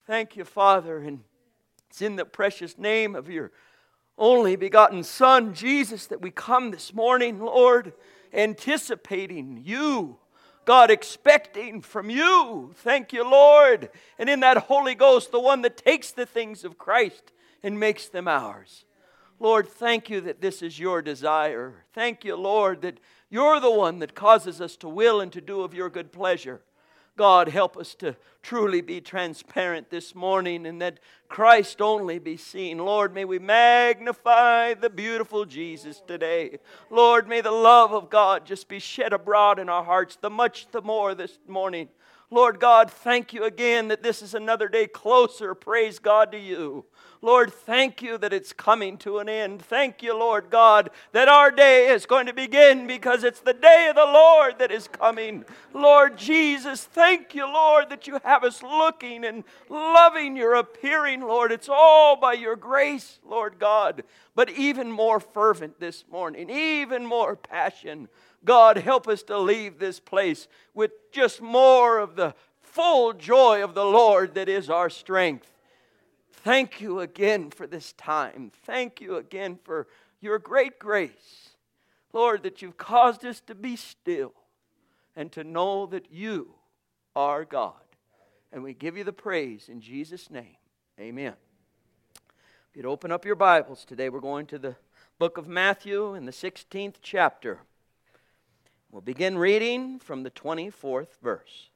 Thank you, Father, and it's in the precious name of your only begotten Son, Jesus, that we come this morning, Lord, anticipating you, God, expecting from you. Thank you, Lord. And in that Holy Ghost, the one that takes the things of Christ and makes them ours. Lord, thank you that this is your desire. Thank you, Lord, that you're the one that causes us to will and to do of your good pleasure. God, help us to truly be transparent this morning and that Christ only be seen. Lord, may we magnify the beautiful Jesus today. Lord, may the love of God just be shed abroad in our hearts the more this morning. Lord God, thank you again that this is another day closer, praise God, to you. Lord, thank you that it's coming to an end. Thank you, Lord God, that our day is going to begin because it's the day of the Lord that is coming. Lord Jesus, thank you, Lord, that you have us looking and loving your appearing, Lord. It's all by your grace, Lord God, but even more fervent this morning, even more passion. God, help us to leave this place with just more of the full joy of the Lord that is our strength. Thank you again for this time. Thank you again for your great grace. Lord, that you've caused us to be still and to know that you are God. And we give you the praise in Jesus' name. Amen. If you'd open up your Bibles today, we're going to the book of Matthew in the 16th chapter. We'll begin reading from the 24th verse.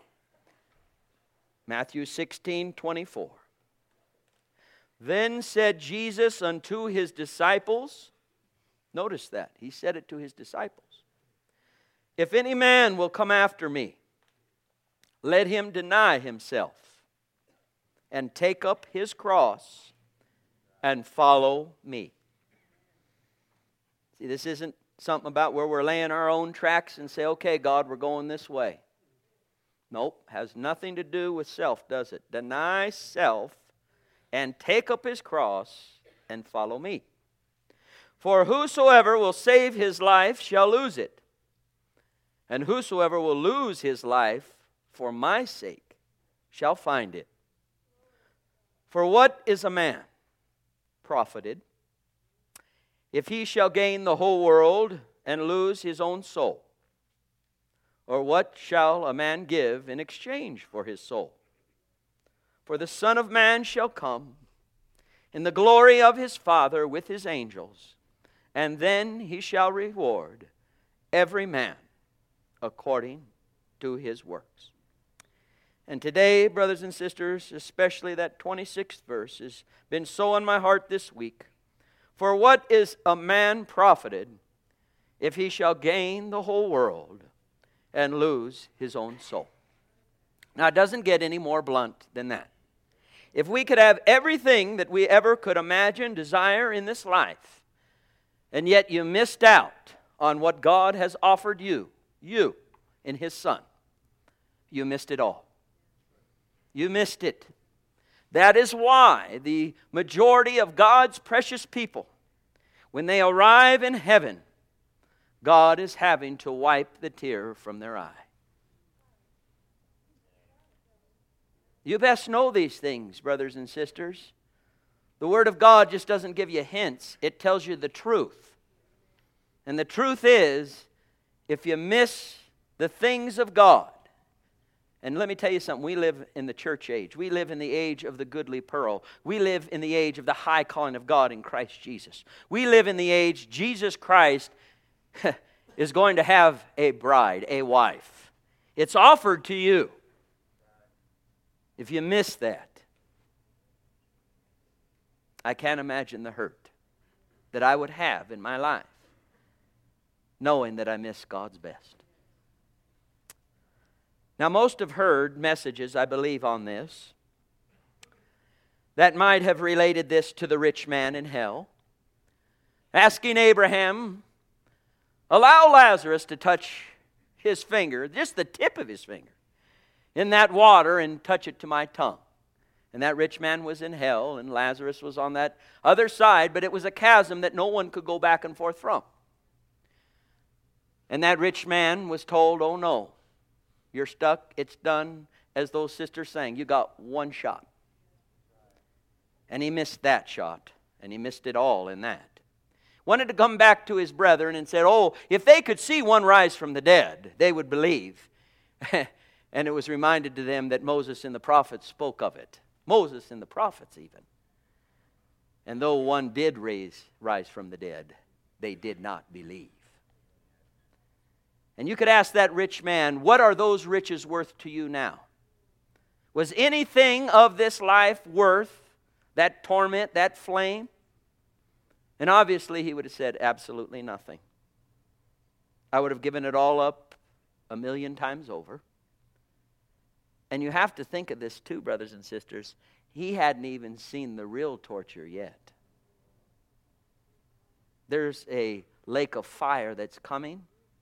Matthew 16:24. Then said Jesus unto his disciples, notice that, he said it to his disciples, if any man will come after me, let him deny himself and take up his cross and follow me. See, this isn't something about where we're laying our own tracks and say, okay, God, we're going this way. Nope, has nothing to do with self, does it? Deny self and take up his cross and follow me. For whosoever will save his life shall lose it, and whosoever will lose his life for my sake shall find it. For what is a man profited if he shall gain the whole world and lose his own soul? Or what shall a man give in exchange for his soul? For the Son of Man shall come in the glory of his Father with his angels, and then he shall reward every man according to his works. And today, brothers and sisters, especially that 26th verse has been so on my heart this week. For what is a man profited if he shall gain the whole world and lose his own soul? Now, it doesn't get any more blunt than that. If we could have everything that we ever could imagine, desire in this life, and yet you missed out on what God has offered you in His Son, you missed it all. You missed it. That is why the majority of God's precious people, when they arrive in heaven, God is having to wipe the tear from their eye. You best know these things, brothers and sisters. The Word of God just doesn't give you hints. It tells you the truth. And the truth is, if you miss the things of God, and let me tell you something, we live in the church age. We live in the age of the goodly pearl. We live in the age of the high calling of God in Christ Jesus. We live in the age Jesus Christ is going to have a bride, a wife. It's offered to you. If you miss that, I can't imagine the hurt that I would have in my life knowing that I missed God's best. Now, most have heard messages, I believe, on this that might have related this to the rich man in hell, asking Abraham, allow Lazarus to touch his finger, just the tip of his finger, in that water and touch it to my tongue. And that rich man was in hell, and Lazarus was on that other side, but it was a chasm that no one could go back and forth from. And that rich man was told, oh no, you're stuck, it's done. As those sisters sang, you got one shot. And he missed that shot. And he missed it all in that. Wanted to come back to his brethren and said, oh, if they could see one rise from the dead, they would believe. And it was reminded to them that Moses and the prophets spoke of it. Moses and the prophets even. And though one did rise from the dead, they did not believe. And you could ask that rich man, what are those riches worth to you now? Was anything of this life worth that torment, that flame? And obviously he would have said absolutely nothing. I would have given it all up 1,000,000 times over. And you have to think of this too, brothers and sisters. He hadn't even seen the real torture yet. There's a lake of fire that's coming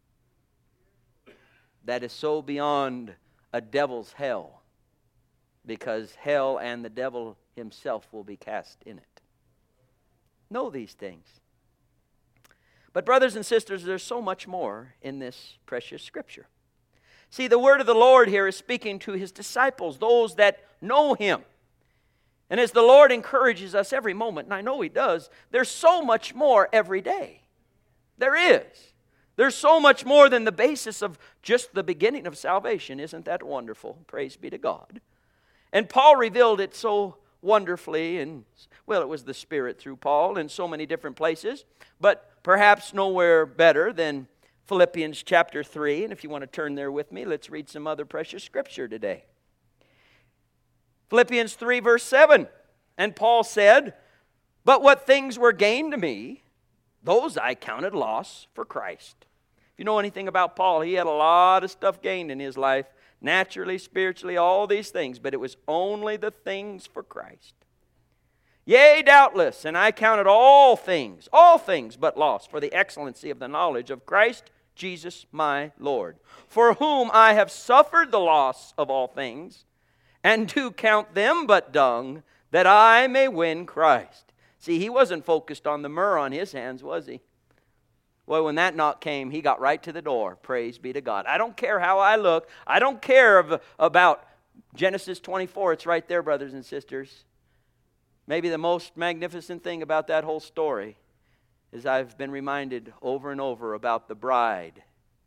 that is so beyond a devil's hell, because hell and the devil himself will be cast in it. Know these things. But brothers and sisters, there's so much more in this precious scripture. See, the word of the Lord here is speaking to his disciples, those that know him. And as the Lord encourages us every moment, and I know he does, there's so much more every day. There is. There's so much more than the basis of just the beginning of salvation. Isn't that wonderful? Praise be to God. And Paul revealed it so wonderfully, and well, it was the Spirit through Paul in so many different places, but perhaps nowhere better than Philippians chapter 3. And if you want to turn there with me, let's read some other precious scripture today. Philippians 3 verse 7. And Paul said, but what things were gained to me, those I counted loss for Christ. If you know anything about Paul, he had a lot of stuff gained in his life, naturally, spiritually, all these things, but it was only the things for Christ. Yea, doubtless, and I counted all things but loss for the excellency of the knowledge of Christ Jesus my Lord, for whom I have suffered the loss of all things, and do count them but dung, that I may win Christ. See, he wasn't focused on the myrrh on his hands, was he? Well, when that knock came, he got right to the door. Praise be to God. I don't care how I look. I don't care about Genesis 24. It's right there, brothers and sisters. Maybe the most magnificent thing about that whole story is I've been reminded over and over about the bride.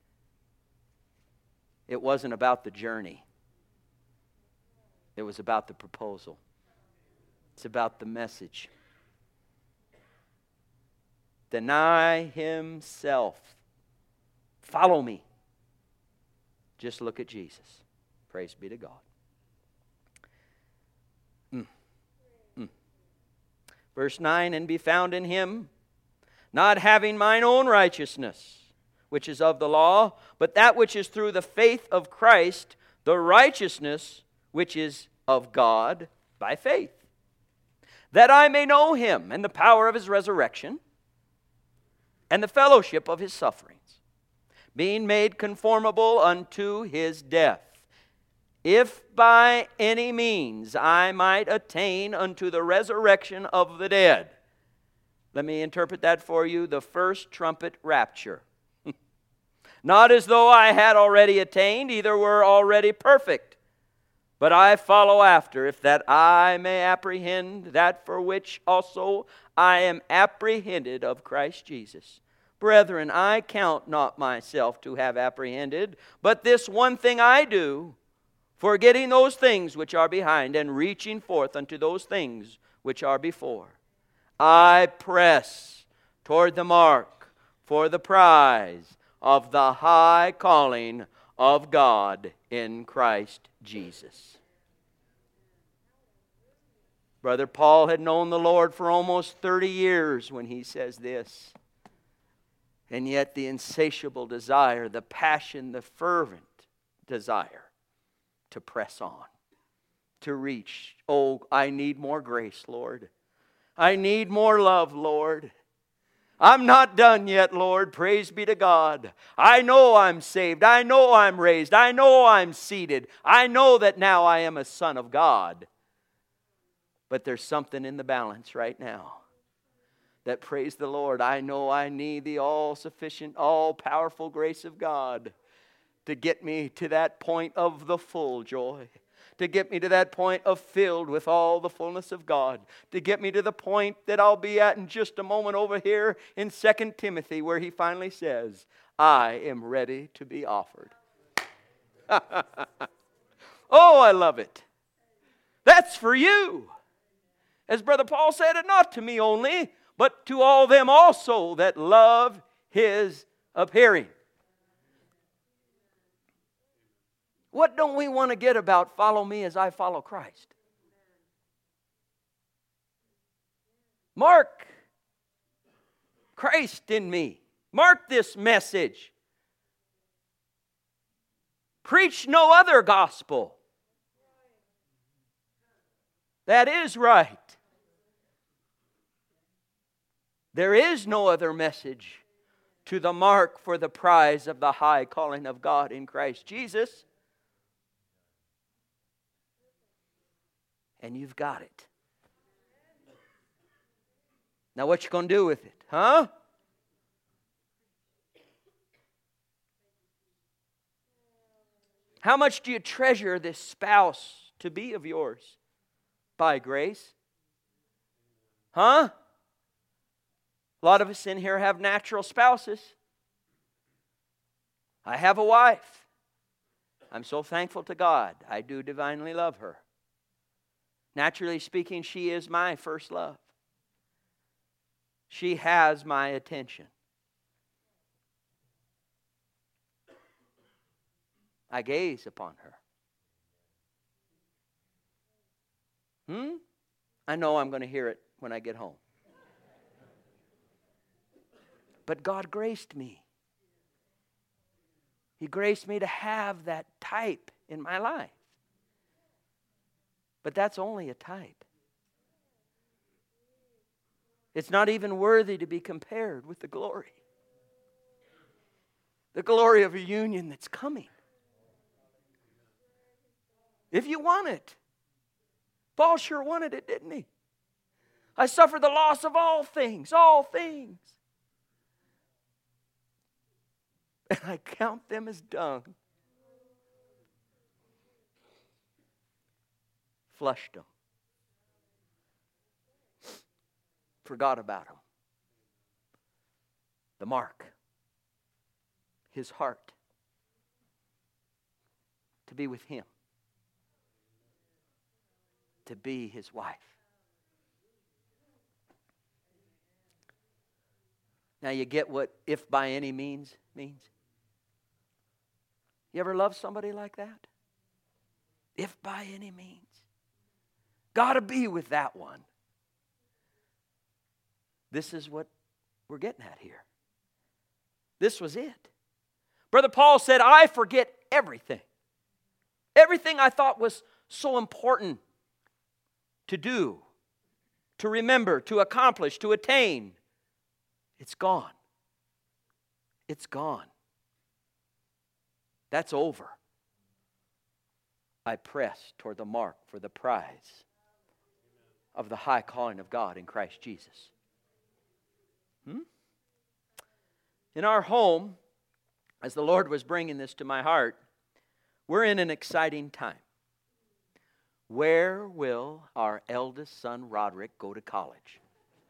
It wasn't about the journey. It was about the proposal. It's about the message. Deny himself. Follow me. Just look at Jesus. Praise be to God. Verse 9, and be found in him, not having mine own righteousness, which is of the law, but that which is through the faith of Christ, the righteousness which is of God by faith, that I may know him and the power of his resurrection, and the fellowship of his sufferings, being made conformable unto his death, if by any means I might attain unto the resurrection of the dead. Let me interpret that for you, the first trumpet rapture. Not as though I had already attained, either were already perfect, but I follow after, if that I may apprehend that for which also I am apprehended of Christ Jesus. Brethren, I count not myself to have apprehended, but this one thing I do, forgetting those things which are behind, and reaching forth unto those things which are before. I press toward the mark for the prize of the high calling of God in Christ Jesus. Brother Paul had known the Lord for almost 30 years when he says this. And yet the insatiable desire, the passion, the fervent desire to press on, to reach. Oh, I need more grace, Lord. I need more love, Lord. I'm not done yet, Lord. Praise be to God. I know I'm saved. I know I'm raised. I know I'm seated. I know that now I am a son of God. But there's something in the balance right now that, praise the Lord, I know I need the all-sufficient, all-powerful grace of God to get me to that point of the full joy, to get me to that point of filled with all the fullness of God, to get me to the point that I'll be at in just a moment over here in 2 Timothy, where he finally says, I am ready to be offered. Oh, I love it. That's for you. As Brother Paul said, it not to me only, but to all them also that love his appearing. What don't we want to get about follow me as I follow Christ? Mark Christ in me. Mark this message. Preach no other gospel. That is right. There is no other message to the mark for the prize of the high calling of God in Christ Jesus. And you've got it. Now what you going to do with it? Huh? How much do you treasure this spouse to be of yours? By grace. Huh? A lot of us in here have natural spouses. I have a wife. I'm so thankful to God. I do divinely love her. Naturally speaking, she is my first love. She has my attention. I gaze upon her. I know I'm going to hear it when I get home. But God graced me. He graced me to have that type in my life. But that's only a type. It's not even worthy to be compared with the glory. The glory of a union that's coming. If you want it. Paul sure wanted it, didn't he? I suffer the loss of all things. And I count them as dung. Flushed them. Forgot about them. The mark. His heart. To be with him. To be his wife. Now you get what if by any means means? You ever love somebody like that? If by any means. Got to be with that one. This is what we're getting at here. This was it. Brother Paul said, I forget everything. Everything I thought was so important to do, to remember, to accomplish, to attain. It's gone. It's gone. That's over. I press toward the mark for the prize of the high calling of God in Christ Jesus. In our home, as the Lord was bringing this to my heart, we're in an exciting time. Where will our eldest son, Roderick, go to college?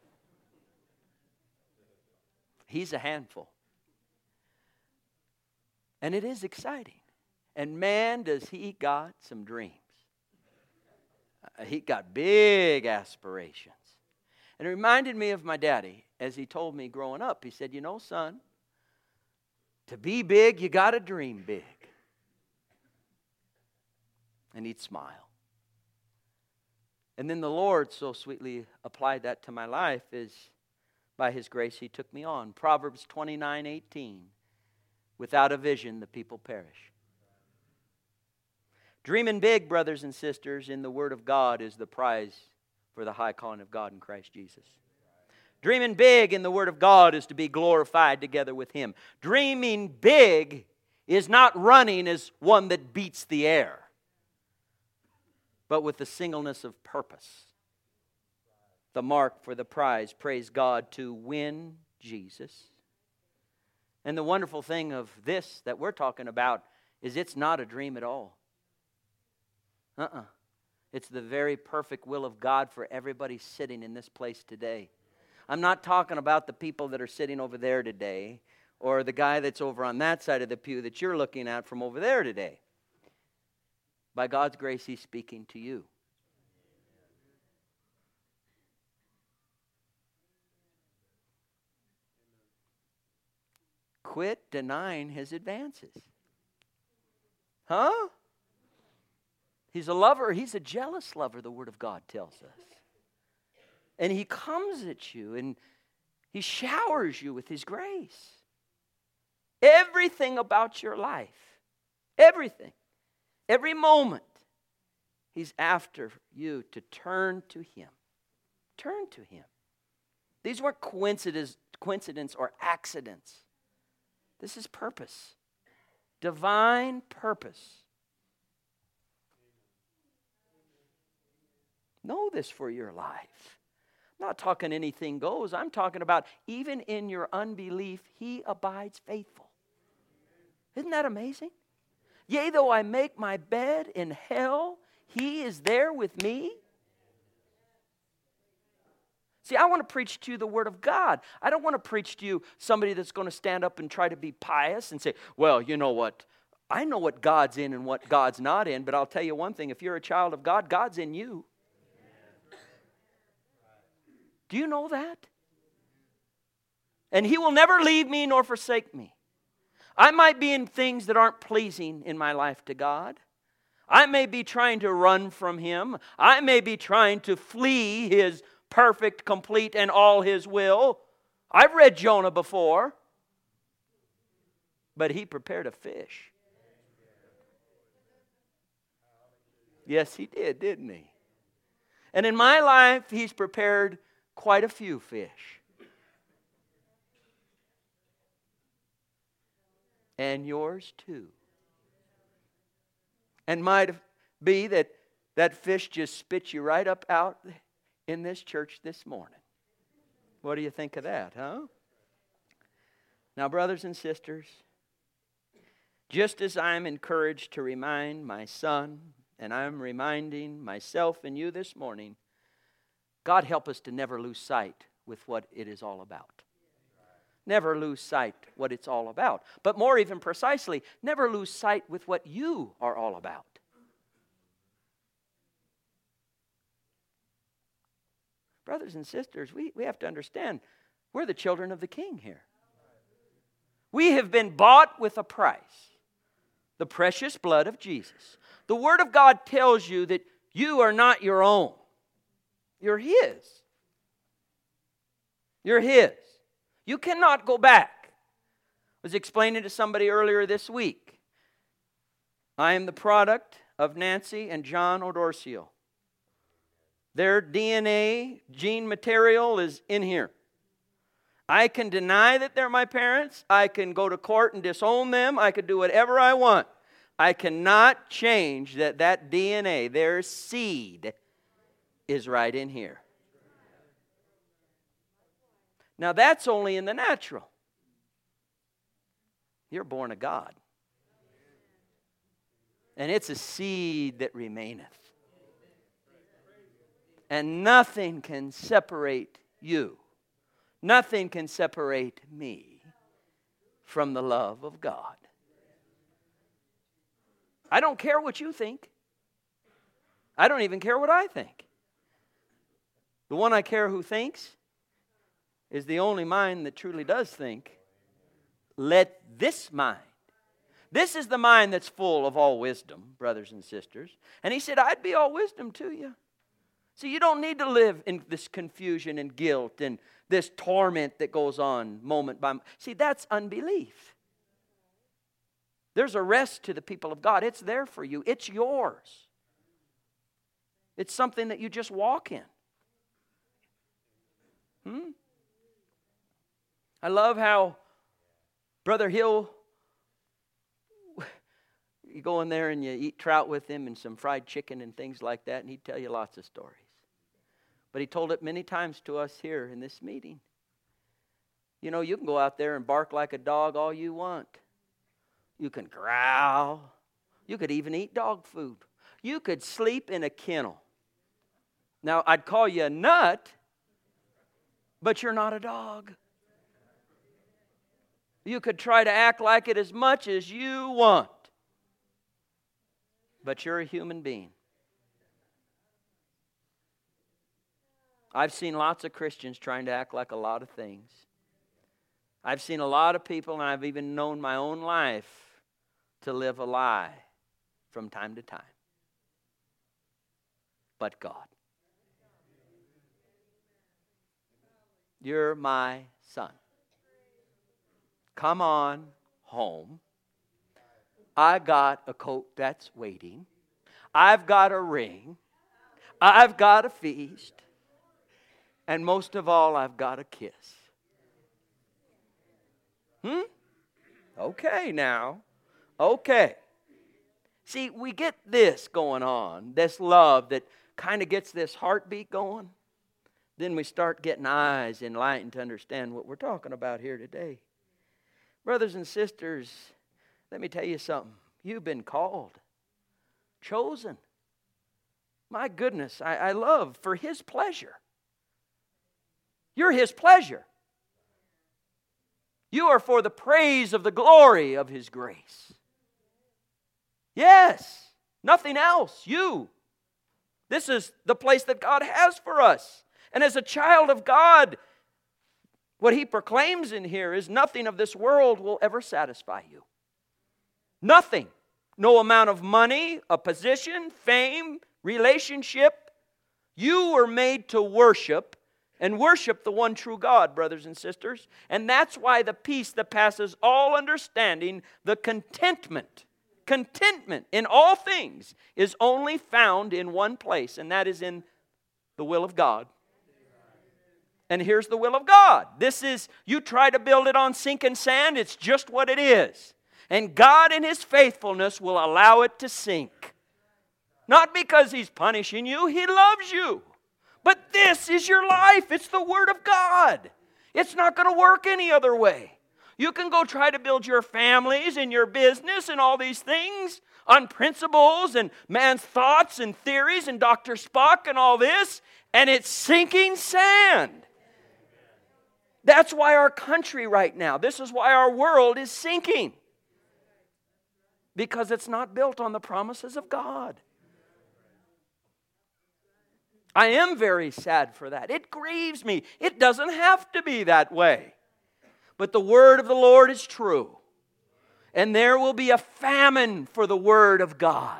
He's a handful. And it is exciting. And man, does he got some dreams. He got big aspirations. And it reminded me of my daddy as he told me growing up. He said, you know, son, to be big, you got to dream big. And he'd smile. And then the Lord so sweetly applied that to my life as by his grace he took me on. Proverbs 29:18. Without a vision, the people perish. Dreaming big, brothers and sisters, in the Word of God is the prize for the high calling of God in Christ Jesus. Dreaming big in the Word of God is to be glorified together with Him. Dreaming big is not running as one that beats the air, but with the singleness of purpose. The mark for the prize, praise God, to win Jesus. And the wonderful thing of this that we're talking about is it's not a dream at all. It's the very perfect will of God for everybody sitting in this place today. I'm not talking about the people that are sitting over there today, or the guy that's over on that side of the pew that you're looking at from over there today. By God's grace, He's speaking to you. Quit denying His advances. Huh? He's a lover. He's a jealous lover, the Word of God tells us. And He comes at you and He showers you with His grace. Everything about your life, everything, every moment, He's after you to turn to Him. Turn to Him. These weren't coincidence or accidents. This is purpose. Divine purpose. Know this for your life. I'm not talking anything goes. I'm talking about even in your unbelief, He abides faithful. Isn't that amazing? Yea, though I make my bed in hell, He is there with me. See, I want to preach to you the Word of God. I don't want to preach to you somebody that's going to stand up and try to be pious and say, well, you know what? I know what God's in and what God's not in, but I'll tell you one thing. If you're a child of God, God's in you. Do you know that? And He will never leave me nor forsake me. I might be in things that aren't pleasing in my life to God. I may be trying to run from Him. I may be trying to flee His perfect, complete, and all His will. I've read Jonah before. But he prepared a fish. Yes, he did, didn't he? And in my life, He's prepared quite a few fish. And yours too. And might be that that fish just spit you right up out in this church this morning. What do you think of that, huh? Now, brothers and sisters, just as I'm encouraged to remind my son, and I'm reminding myself and you this morning, God help us to never lose sight with what it is all about. Never lose sight what it's all about. But more even precisely, never lose sight with what you are all about. Brothers and sisters, we have to understand, we're the children of the King here. We have been bought with a price. The precious blood of Jesus. The Word of God tells you that you are not your own. You're His. You're His. You cannot go back. I was explaining to somebody earlier this week. I am the product of Nancy and John O'Dorsio. Their DNA, gene material is in here. I can deny that they're my parents. I can go to court and disown them. I can do whatever I want. I cannot change that DNA, their seed, is right in here. Now that's only in the natural. You're born of God. And it's a seed that remaineth. And nothing can separate you. Nothing can separate me from the love of God. I don't care what you think. I don't even care what I think. The one I care who thinks is the only mind that truly does think. Let this mind. This is the mind that's full of all wisdom, brothers and sisters. And He said, I'd be all wisdom to you. See, you don't need to live in this confusion and guilt and this torment that goes on moment by moment. See, that's unbelief. There's a rest to the people of God. It's there for you. It's yours. It's something that you just walk in. I love how Brother Hill, you go in there and you eat trout with him and some fried chicken and things like that, and he'd tell you lots of stories. But he told it many times to us here in this meeting. You know, you can go out there and bark like a dog all you want. You can growl. You could even eat dog food. You could sleep in a kennel. Now, I'd call you a nut, but you're not a dog. You could try to act like it as much as you want, but you're a human being. I've seen lots of Christians trying to act like a lot of things. I've seen a lot of people, and I've even known my own life to live a lie from time to time. But God. You're my son. Come on home. I got a coat that's waiting. I've got a ring. I've got a feast. And most of all, I've got a kiss. Okay now. Okay. See, we get this going on, this love that kind of gets this heartbeat going. Then we start getting eyes enlightened to understand what we're talking about here today. Brothers and sisters, let me tell you something. You've been called, chosen. My goodness, I love for His pleasure. You're His pleasure. You are for the praise of the glory of His grace. Yes, nothing else. You. This is the place that God has for us. And as a child of God, what He proclaims in here is nothing of this world will ever satisfy you. Nothing. No amount of money, a position, fame, relationship. You were made to worship and worship the one true God, brothers and sisters. And that's why the peace that passes all understanding, the contentment in all things is only found in one place, and that is in the will of God. And here's the will of God. This is, you try to build it on sinking sand, it's just what it is. And God in His faithfulness will allow it to sink. Not because He's punishing you, He loves you. But this is your life. It's the Word of God. It's not going to work any other way. You can go try to build your families and your business and all these things on principles and man's thoughts and theories and Dr. Spock and all this, and it's sinking sand. That's why our country right now, this is why our world is sinking. Because it's not built on the promises of God. I am very sad for that. It grieves me. It doesn't have to be that way. But the word of the Lord is true. And there will be a famine for the word of God.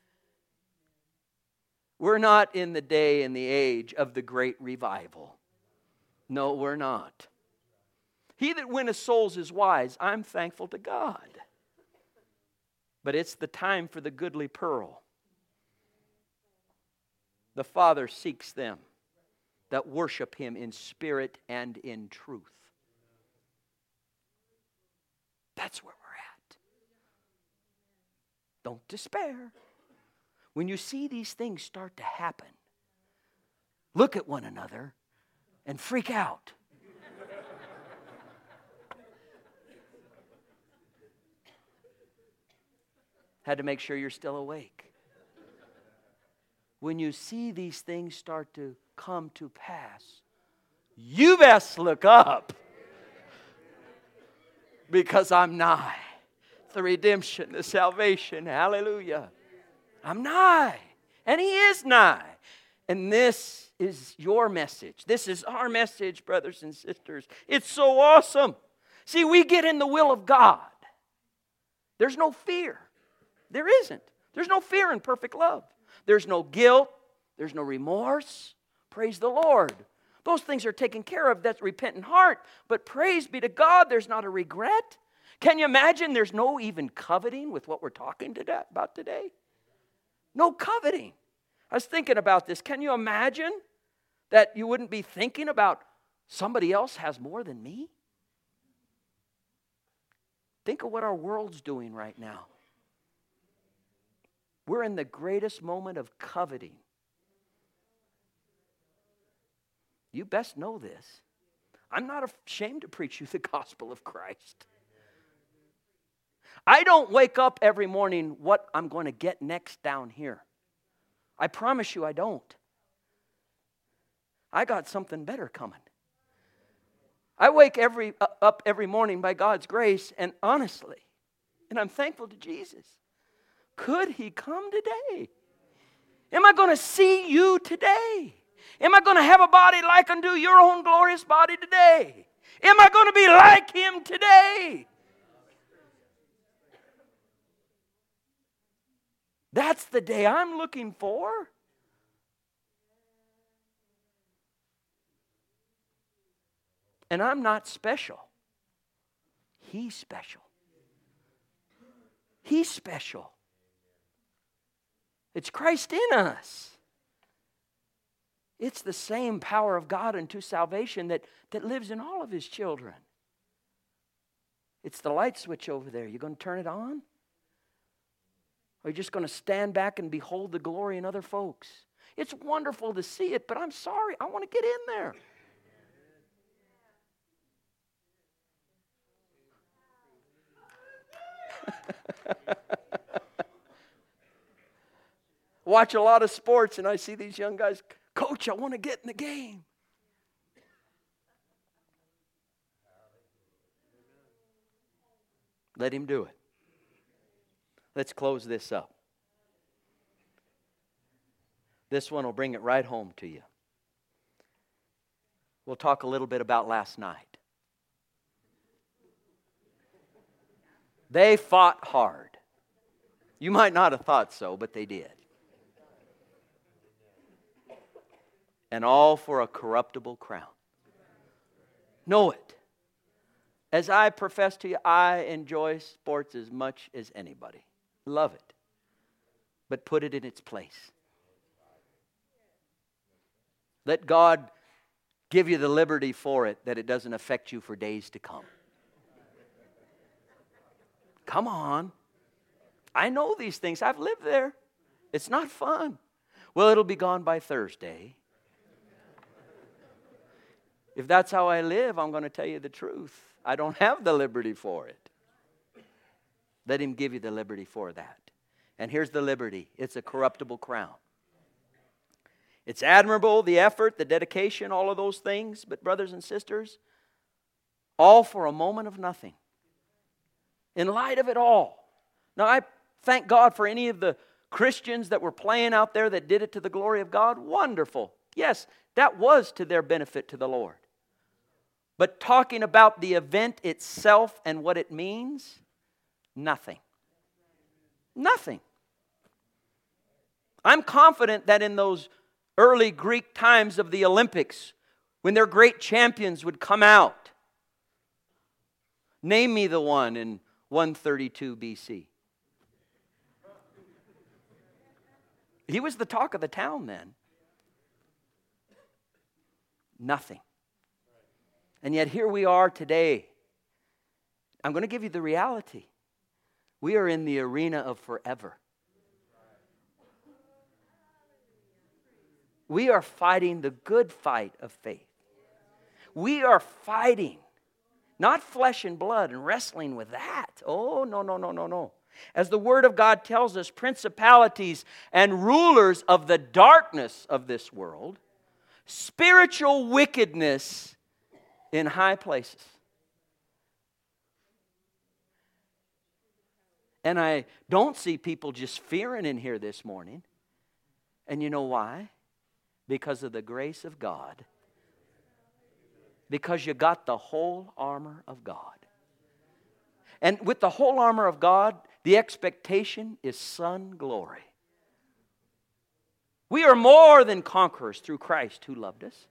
We're not in the day and the age of the great revival. No, we're not. He that winneth souls is wise. I'm thankful to God. But it's the time for the goodly pearl. The Father seeks them that worship Him in spirit and in truth. That's where we're at. Don't despair. When you see these things start to happen, look at one another and freak out. Had to make sure you're still awake. When you see these things start to come to pass, you best look up. Because I'm nigh. The redemption, the salvation, hallelujah. I'm nigh. And He is nigh. And this is your message. This is our message, brothers and sisters. It's so awesome. See, we get in the will of God. There's no fear. There isn't. There's no fear in perfect love. There's no guilt. There's no remorse. Praise the Lord. Those things are taken care of. That's repentant heart. But praise be to God, there's not a regret. Can you imagine there's no even coveting with what we're talking about today? No coveting. I was thinking about this. Can you imagine that you wouldn't be thinking about somebody else has more than me? Think of what our world's doing right now. We're in the greatest moment of coveting. You best know this. I'm not ashamed to preach you the gospel of Christ. I don't wake up every morning what I'm going to get next down here. I promise you I don't. I got something better coming. I wake up every morning by God's grace, and honestly, and I'm thankful to Jesus. Could He come today? Am I going to see you today? Am I going to have a body like unto your own glorious body today? Am I going to be like Him today? That's the day I'm looking for. And I'm not special. He's special. He's special. It's Christ in us. It's the same power of God unto salvation that lives in all of His children. It's the light switch over there. You going to turn it on? Or are you just going to stand back and behold the glory in other folks? It's wonderful to see it, but I'm sorry, I want to get in there. Watch a lot of sports and I see these young guys, Coach, I want to get in the game. Let him do it. Let's close this up. This one will bring it right home to you. We'll talk a little bit about last night. They fought hard. You might not have thought so, but they did. And all for a corruptible crown. Know it. As I profess to you, I enjoy sports as much as anybody. Love it. But put it in its place. Let God give you the liberty for it that it doesn't affect you for days to come. Come on. I know these things. I've lived there. It's not fun. Well, it'll be gone by Thursday. If that's how I live, I'm going to tell you the truth. I don't have the liberty for it. Let Him give you the liberty for that. And here's the liberty. It's a corruptible crown. It's admirable, the effort, the dedication, all of those things. But brothers and sisters, all for a moment of nothing. In light of it all. Now, I thank God for any of the Christians that were playing out there that did it to the glory of God. Wonderful. Yes, that was to their benefit to the Lord. But talking about the event itself and what it means, nothing. Nothing. I'm confident that in those early Greek times of the Olympics, when their great champions would come out, name me the one in 132 BC. He was the talk of the town then. Nothing. And yet here we are today. I'm going to give you the reality. We are in the arena of forever. We are fighting the good fight of faith. We are fighting, not flesh and blood and wrestling with that. Oh, no. As the Word of God tells us, principalities and rulers of the darkness of this world, spiritual wickedness in high places. And I don't see people just fearing in here this morning. And you know why? Because of the grace of God. Because you got the whole armor of God. And with the whole armor of God, the expectation is son glory. We are more than conquerors through Christ who loved us.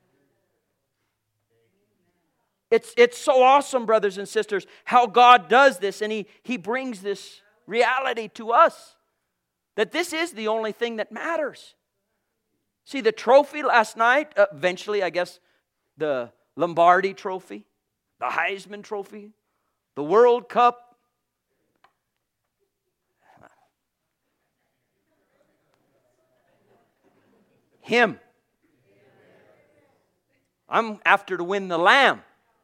It's so awesome, brothers and sisters, how God does this, and He brings this reality to us, that this is the only thing that matters. See, the trophy last night, eventually, I guess, the Lombardi trophy, the Heisman trophy, the World Cup. Him. I'm after to win the Lamb.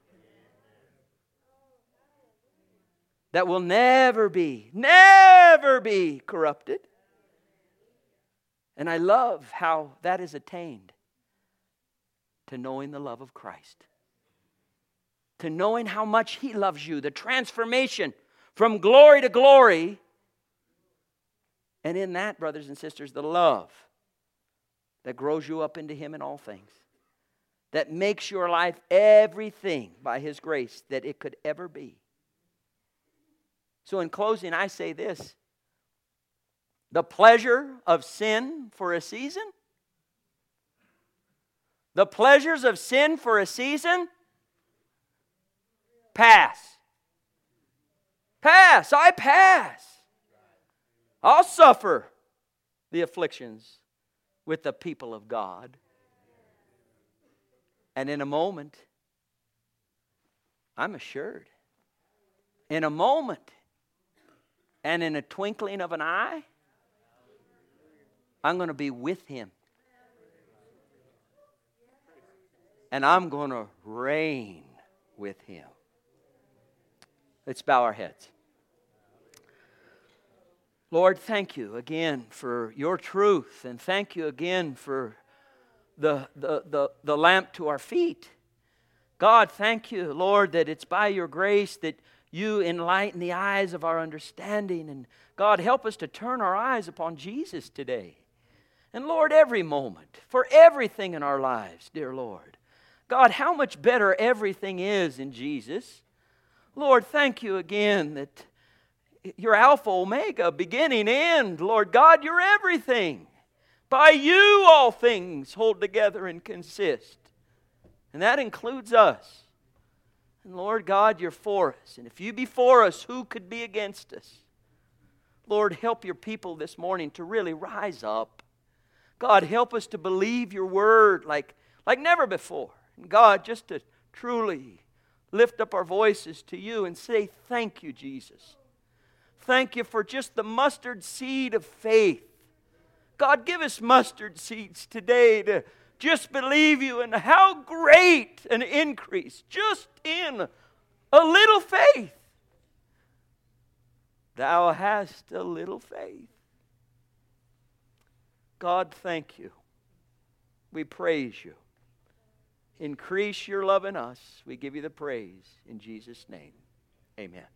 That will never be corrupted. And I love how that is attained to knowing the love of Christ. To knowing how much He loves you. The transformation from glory to glory. And in that, brothers and sisters, the love that grows you up into Him in all things. That makes your life everything by His grace that it could ever be. So in closing, I say this. The pleasure of sin for a season. The pleasures of sin for a season. Pass. Pass. I pass. I'll suffer the afflictions with the people of God. And in a moment, I'm assured. In a moment, and in a twinkling of an eye, I'm going to be with Him. And I'm going to reign with Him. Let's bow our heads. Lord, thank you again for your truth. And thank you again for the lamp to our feet. God, thank you, Lord, that it's by your grace that you enlighten the eyes of our understanding. And God, help us to turn our eyes upon Jesus today. And Lord, every moment, for everything in our lives, dear Lord. God, how much better everything is in Jesus. Lord, thank you again that you're Alpha, Omega, beginning, end. Lord God, you're everything. By you all things hold together and consist. And that includes us. And Lord God, you're for us. And if you be for us, who could be against us? Lord, help your people this morning to really rise up. God, help us to believe your word like never before. And God, just to truly lift up our voices to you and say, thank you, Jesus. Thank you for just the mustard seed of faith. God, give us mustard seeds today to just believe you, and how great an increase just in a little faith. Thou hast a little faith. God, thank you. We praise you. Increase your love in us. We give you the praise in Jesus' name. Amen.